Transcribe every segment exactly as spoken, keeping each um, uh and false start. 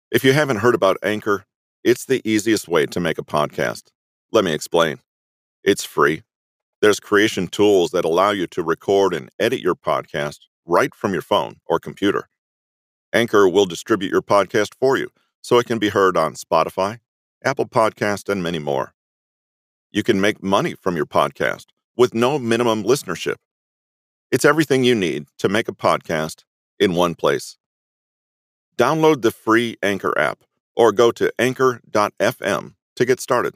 If you haven't heard about Anchor, it's the easiest way to make a podcast. Let me explain. It's free. There's creation tools that allow you to record and edit your podcast right from your phone or computer. Anchor will distribute your podcast for you so it can be heard on Spotify, Apple Podcast, and many more. You can make money from your podcast with no minimum listenership. It's everything you need to make a podcast in one place. Download the free Anchor app or go to anchor dot f m to get started.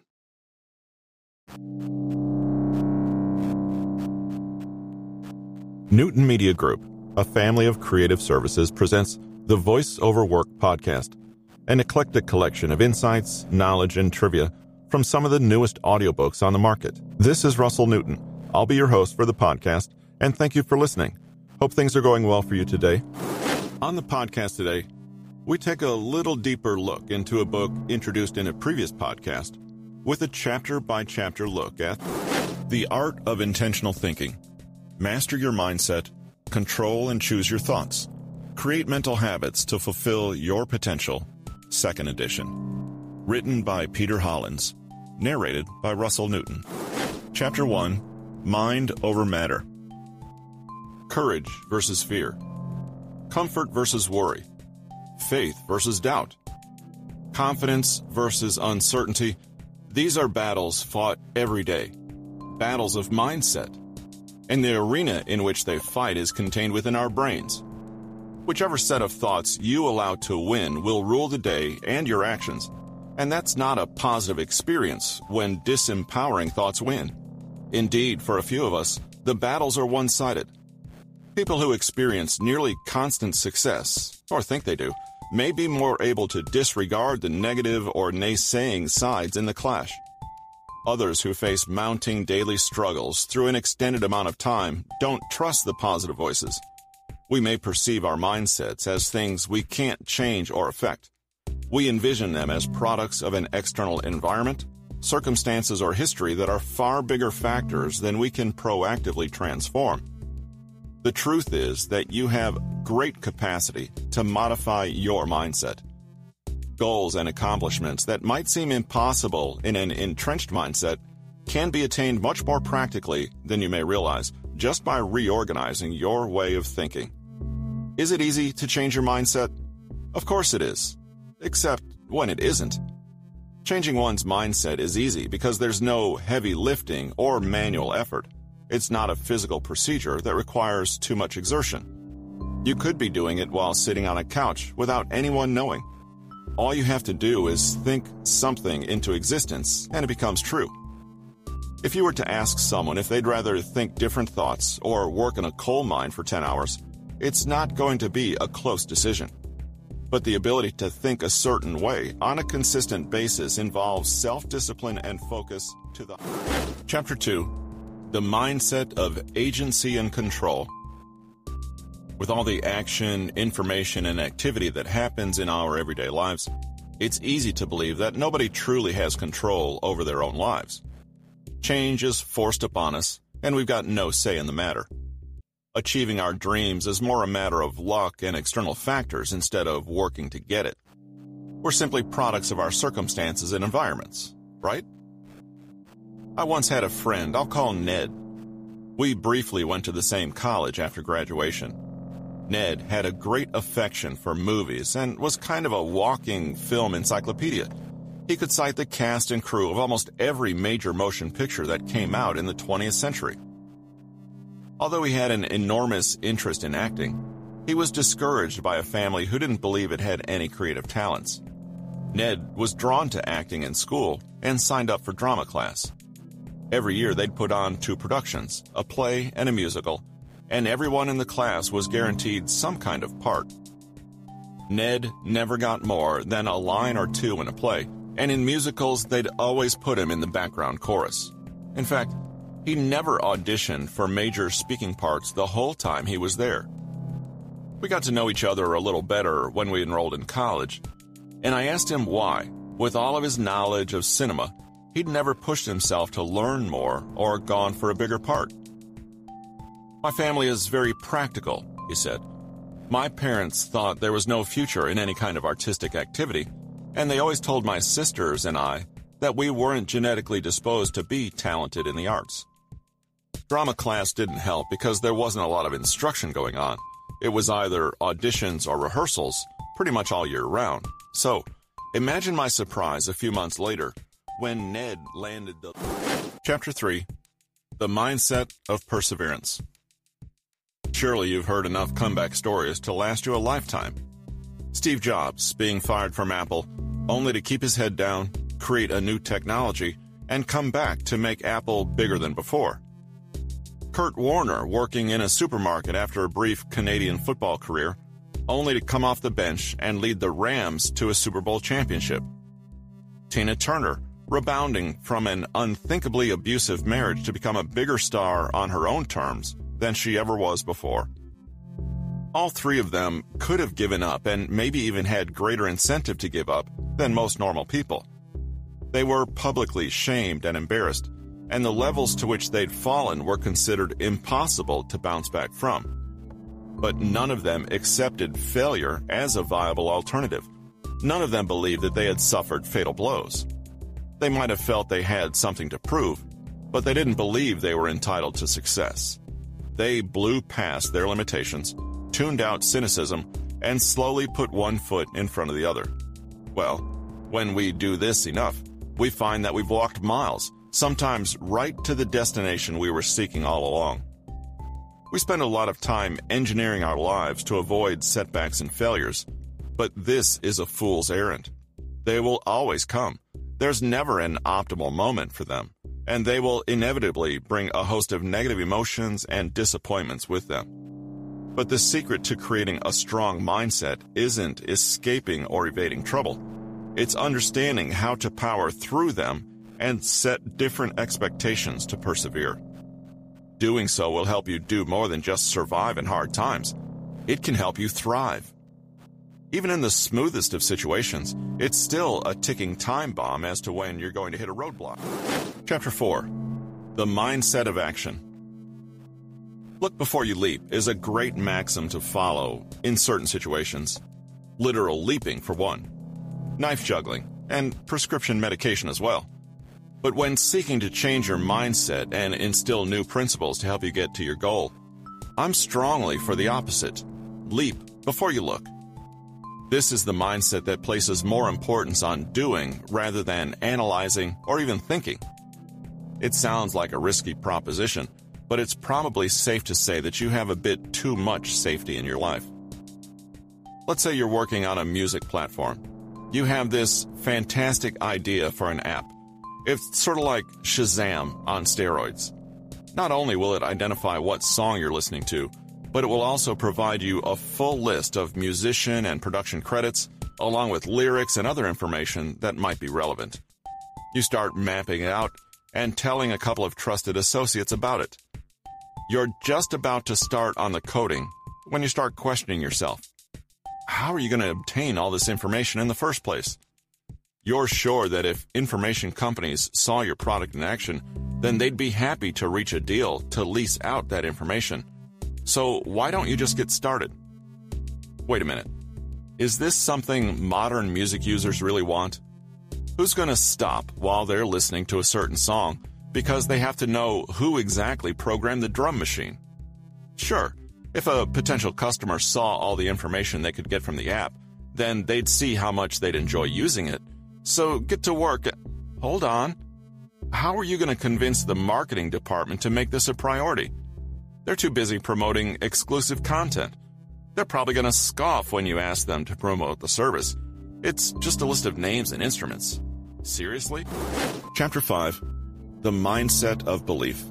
Newton Media Group, a family of creative services, presents the Voice Over Work podcast, an eclectic collection of insights, knowledge, and trivia from some of the newest audiobooks on the market. This is Russell Newton. I'll be your host for the podcast, and thank you for listening. Hope things are going well for you today. On the podcast today, we take a little deeper look into a book introduced in a previous podcast with a chapter-by-chapter look at The Art of Intentional Thinking. Master your mindset, control and choose your thoughts. Create mental habits to fulfill your potential. Second edition. Written by Peter Hollins. Narrated by Russell Newton. Chapter one. Mind over Matter. Courage versus fear. Comfort versus worry. Faith versus doubt. Confidence versus uncertainty. These are battles fought every day. Battles of mindset. And the arena in which they fight is contained within our brains. Whichever set of thoughts you allow to win will rule the day and your actions. And that's not a positive experience when disempowering thoughts win. Indeed, for a few of us, the battles are one-sided. People who experience nearly constant success, or think they do, may be more able to disregard the negative or naysaying sides in the clash. Others who face mounting daily struggles through an extended amount of time don't trust the positive voices. We may perceive our mindsets as things we can't change or affect. We envision them as products of an external environment, circumstances, or history that are far bigger factors than we can proactively transform. The truth is that you have great capacity to modify your mindset. Goals and accomplishments that might seem impossible in an entrenched mindset can be attained much more practically than you may realize just by reorganizing your way of thinking. Is it easy to change your mindset? Of course it is, except when it isn't. Changing one's mindset is easy because there's no heavy lifting or manual effort. It's not a physical procedure that requires too much exertion. You could be doing it while sitting on a couch without anyone knowing. All you have to do is think something into existence, and it becomes true. If you were to ask someone if they'd rather think different thoughts or work in a coal mine for ten hours, it's not going to be a close decision. But the ability to think a certain way on a consistent basis involves self-discipline and focus to the... Chapter two. The Mindset of Agency and Control. With all the action, information, and activity that happens in our everyday lives, it's easy to believe that nobody truly has control over their own lives. Change is forced upon us, and we've got no say in the matter. Achieving our dreams is more a matter of luck and external factors instead of working to get it. We're simply products of our circumstances and environments, right? I once had a friend I'll call Ned. We briefly went to the same college after graduation. Ned had a great affection for movies and was kind of a walking film encyclopedia. He could cite the cast and crew of almost every major motion picture that came out in the twentieth century. Although he had an enormous interest in acting, he was discouraged by a family who didn't believe it had any creative talents. Ned was drawn to acting in school and signed up for drama class. Every year they'd put on two productions, a play and a musical, and everyone in the class was guaranteed some kind of part. Ned never got more than a line or two in a play, and in musicals they'd always put him in the background chorus. In fact, he never auditioned for major speaking parts the whole time he was there. We got to know each other a little better when we enrolled in college, and I asked him why, with all of his knowledge of cinema, he'd never pushed himself to learn more or gone for a bigger part. My family is very practical, he said. My parents thought there was no future in any kind of artistic activity, and they always told my sisters and I that we weren't genetically disposed to be talented in the arts. Drama class didn't help because there wasn't a lot of instruction going on. It was either auditions or rehearsals pretty much all year round. So, imagine my surprise a few months later when Ned landed the... Chapter three. The Mindset of Perseverance. Surely you've heard enough comeback stories to last you a lifetime. Steve Jobs being fired from Apple, only to keep his head down, create a new technology, and come back to make Apple bigger than before. Kurt Warner working in a supermarket after a brief Canadian football career, only to come off the bench and lead the Rams to a Super Bowl championship. Tina Turner rebounding from an unthinkably abusive marriage to become a bigger star on her own terms than she ever was before. All three of them could have given up and maybe even had greater incentive to give up than most normal people. They were publicly shamed and embarrassed, and the levels to which they'd fallen were considered impossible to bounce back from. But none of them accepted failure as a viable alternative. None of them believed that they had suffered fatal blows. They might have felt they had something to prove, but they didn't believe they were entitled to success. They blew past their limitations, tuned out cynicism, and slowly put one foot in front of the other. Well, when we do this enough, we find that we've walked miles, sometimes right to the destination we were seeking all along. We spend a lot of time engineering our lives to avoid setbacks and failures, but this is a fool's errand. They will always come. There's never an optimal moment for them, and they will inevitably bring a host of negative emotions and disappointments with them. But the secret to creating a strong mindset isn't escaping or evading trouble. It's understanding how to power through them and set different expectations to persevere. Doing so will help you do more than just survive in hard times. It can help you thrive. Even in the smoothest of situations, it's still a ticking time bomb as to when you're going to hit a roadblock. Chapter four. The Mindset of Action. Look before you leap is a great maxim to follow in certain situations. Literal leaping, for one. Knife juggling, and prescription medication as well. But when seeking to change your mindset and instill new principles to help you get to your goal, I'm strongly for the opposite. Leap before you look. This is the mindset that places more importance on doing rather than analyzing or even thinking. It sounds like a risky proposition, but it's probably safe to say that you have a bit too much safety in your life. Let's say you're working on a music platform. You have this fantastic idea for an app. It's sort of like Shazam on steroids. Not only will it identify what song you're listening to, but it will also provide you a full list of musician and production credits, along with lyrics and other information that might be relevant. You start mapping it out and telling a couple of trusted associates about it. You're just about to start on the coding when you start questioning yourself. How are you going to obtain all this information in the first place? You're sure that if information companies saw your product in action, then they'd be happy to reach a deal to lease out that information. So why don't you just get started? Wait a minute. Is this something modern music users really want? Who's going to stop while they're listening to a certain song because they have to know who exactly programmed the drum machine? Sure, if a potential customer saw all the information they could get from the app, then they'd see how much they'd enjoy using it. So get to work. Hold on. How are you going to convince the marketing department to make this a priority? They're too busy promoting exclusive content. They're probably going to scoff when you ask them to promote the service. It's just a list of names and instruments. Seriously? Chapter five. The Mindset of Belief.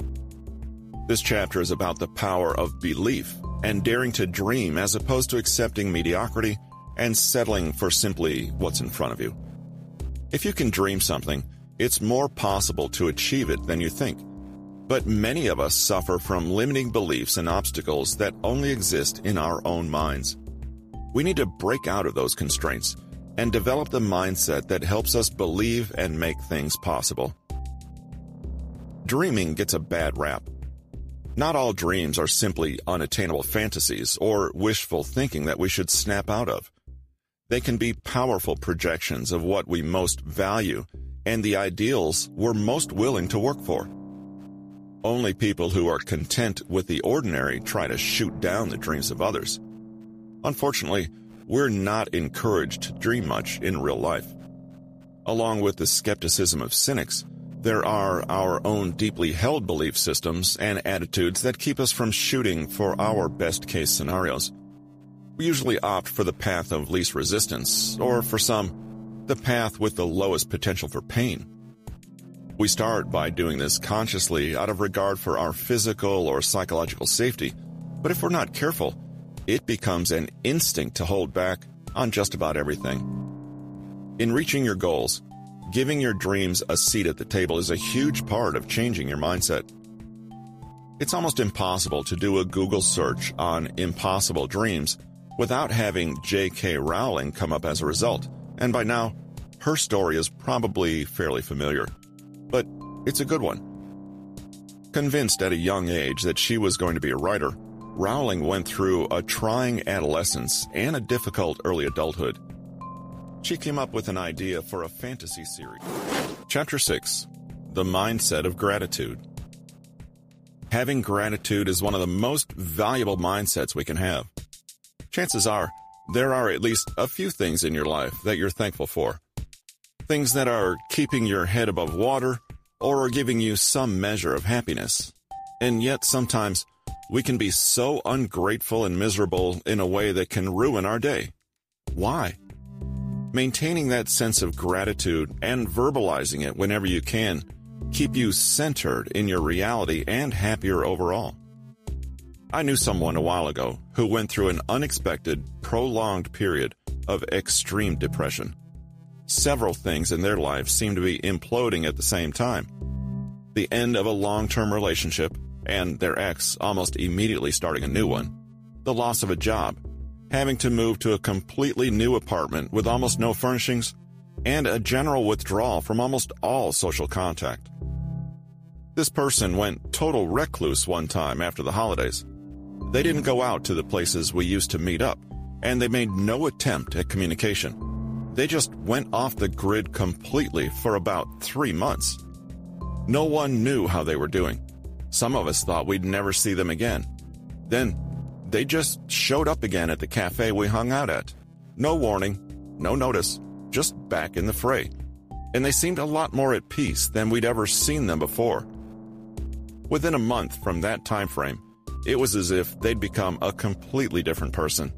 This chapter is about the power of belief and daring to dream as opposed to accepting mediocrity and settling for simply what's in front of you. If you can dream something, it's more possible to achieve it than you think. But many of us suffer from limiting beliefs and obstacles that only exist in our own minds. We need to break out of those constraints and develop the mindset that helps us believe and make things possible. Dreaming gets a bad rap. Not all dreams are simply unattainable fantasies or wishful thinking that we should snap out of. They can be powerful projections of what we most value and the ideals we're most willing to work for. Only people who are content with the ordinary try to shoot down the dreams of others. Unfortunately, we're not encouraged to dream much in real life. Along with the skepticism of cynics, there are our own deeply held belief systems and attitudes that keep us from shooting for our best-case scenarios. We usually opt for the path of least resistance, or for some, the path with the lowest potential for pain. We start by doing this consciously out of regard for our physical or psychological safety, but if we're not careful, it becomes an instinct to hold back on just about everything. In reaching your goals, giving your dreams a seat at the table is a huge part of changing your mindset. It's almost impossible to do a Google search on impossible dreams without having J K Rowling come up as a result, and by now, her story is probably fairly familiar. But it's a good one. Convinced at a young age that she was going to be a writer, Rowling went through a trying adolescence and a difficult early adulthood. She came up with an idea for a fantasy series. Chapter six. The Mindset of Gratitude. Having gratitude is one of the most valuable mindsets we can have. Chances are, there are at least a few things in your life that you're thankful for. Things that are keeping your head above water or are giving you some measure of happiness. And yet sometimes we can be so ungrateful and miserable in a way that can ruin our day. Why? Maintaining that sense of gratitude and verbalizing it whenever you can keep you centered in your reality and happier overall. I knew someone a while ago who went through an unexpected, prolonged period of extreme depression. Several things in their life seemed to be imploding at the same time. The end of a long-term relationship, and their ex almost immediately starting a new one. The loss of a job, having to move to a completely new apartment with almost no furnishings, and a general withdrawal from almost all social contact. This person went total recluse one time after the holidays. They didn't go out to the places we used to meet up, and they made no attempt at communication. They just went off the grid completely for about three months. No one knew how they were doing. Some of us thought we'd never see them again. Then, they just showed up again at the cafe we hung out at. No warning, no notice, just back in the fray. And they seemed a lot more at peace than we'd ever seen them before. Within a month from that time frame, it was as if they'd become a completely different person.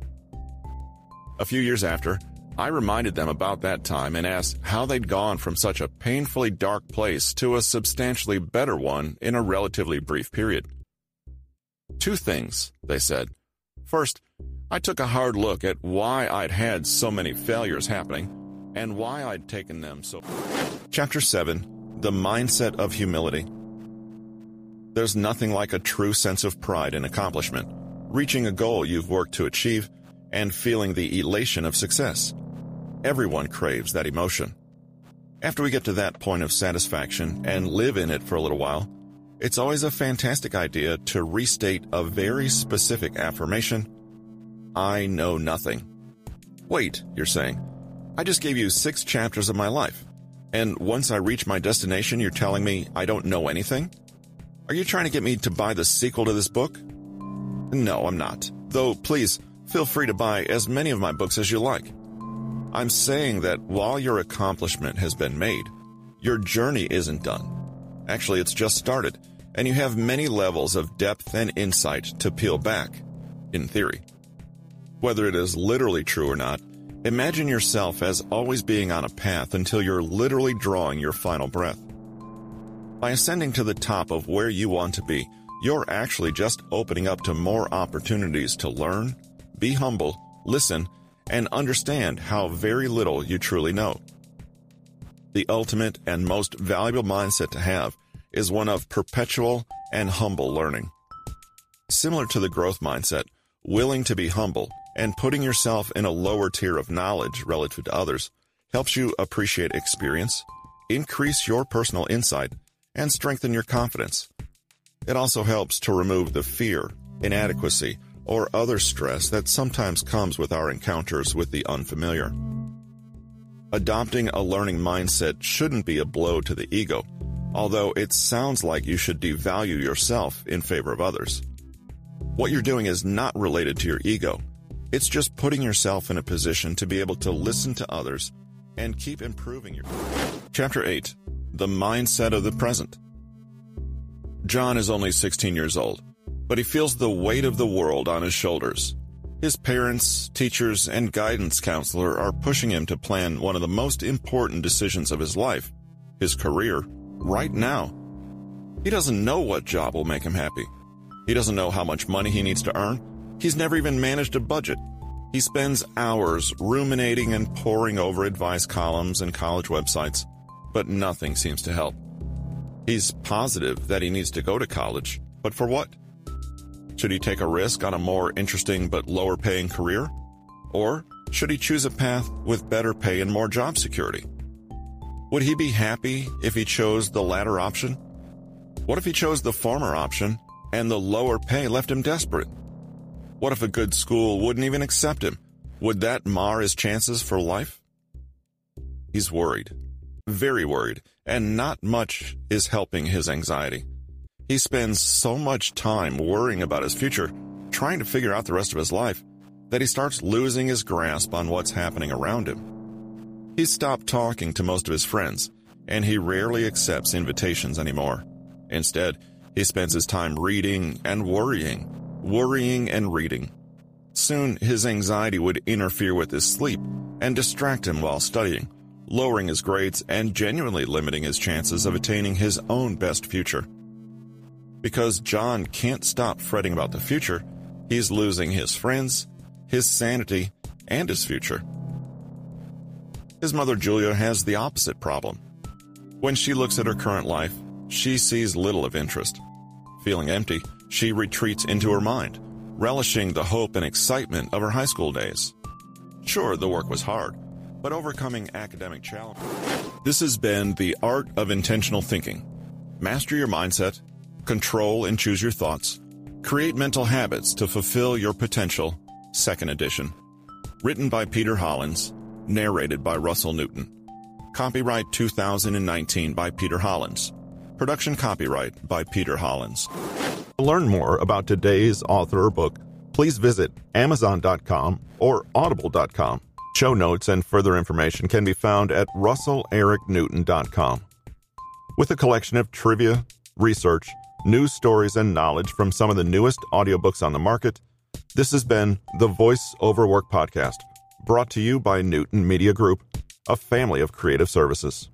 A few years after, I reminded them about that time and asked how they'd gone from such a painfully dark place to a substantially better one in a relatively brief period. Two things, they said. First, I took a hard look at why I'd had so many failures happening and why I'd taken them so... Chapter seven. The Mindset of Humility. There's nothing like a true sense of pride in accomplishment, reaching a goal you've worked to achieve, and feeling the elation of success. Everyone craves that emotion. After we get to that point of satisfaction and live in it for a little while, it's always a fantastic idea to restate a very specific affirmation. I know nothing. Wait, you're saying. I just gave you six chapters of my life, and once I reach my destination, you're telling me I don't know anything? Are you trying to get me to buy the sequel to this book? No, I'm not. Though, please, feel free to buy as many of my books as you like. I'm saying that while your accomplishment has been made, your journey isn't done. Actually, it's just started, and you have many levels of depth and insight to peel back, in theory. Whether it is literally true or not, imagine yourself as always being on a path until you're literally drawing your final breath. By ascending to the top of where you want to be, you're actually just opening up to more opportunities to learn, be humble, listen, and understand how very little you truly know. The ultimate and most valuable mindset to have is one of perpetual and humble learning. Similar to the growth mindset, willing to be humble and putting yourself in a lower tier of knowledge relative to others helps you appreciate experience, increase your personal insight, and strengthen your confidence. It also helps to remove the fear, inadequacy, or other stress that sometimes comes with our encounters with the unfamiliar. Adopting a learning mindset shouldn't be a blow to the ego, although it sounds like you should devalue yourself in favor of others. What you're doing is not related to your ego. It's just putting yourself in a position to be able to listen to others and keep improving your... Chapter eight. The Mindset of the Present. John is only sixteen years old, but he feels the weight of the world on his shoulders. His parents, teachers, and guidance counselor are pushing him to plan one of the most important decisions of his life, his career, right now. He doesn't know what job will make him happy. He doesn't know how much money he needs to earn. He's never even managed a budget. He spends hours ruminating and poring over advice columns and college websites, but nothing seems to help. He's positive that he needs to go to college, but for what? Should he take a risk on a more interesting but lower-paying career? Or should he choose a path with better pay and more job security? Would he be happy if he chose the latter option? What if he chose the former option and the lower pay left him desperate? What if a good school wouldn't even accept him? Would that mar his chances for life? He's worried, very worried, and not much is helping his anxiety. He spends so much time worrying about his future, trying to figure out the rest of his life, that he starts losing his grasp on what's happening around him. He's stopped talking to most of his friends, and he rarely accepts invitations anymore. Instead, he spends his time reading and worrying, worrying and reading. Soon, his anxiety would interfere with his sleep and distract him while studying, lowering his grades and genuinely limiting his chances of attaining his own best future. Because John can't stop fretting about the future, he's losing his friends, his sanity, and his future. His mother Julia has the opposite problem. When she looks at her current life, she sees little of interest. Feeling empty, she retreats into her mind, relishing the hope and excitement of her high school days. Sure, the work was hard, but overcoming academic challenges. This has been The Art of Intentional Thinking. Master your mindset, control and choose your thoughts, create mental habits to fulfill your potential, second edition. Written by Peter Hollins, narrated by Russell Newton. Copyright two thousand nineteen by Peter Hollins. Production copyright by Peter Hollins. To learn more about today's author or book, please visit amazon dot com or audible dot com. Show notes and further information can be found at russell eric newton dot com. With a collection of trivia, research, news stories, and knowledge from some of the newest audiobooks on the market, this has been the Voice Over Work Podcast, brought to you by Newton Media Group, a family of creative services.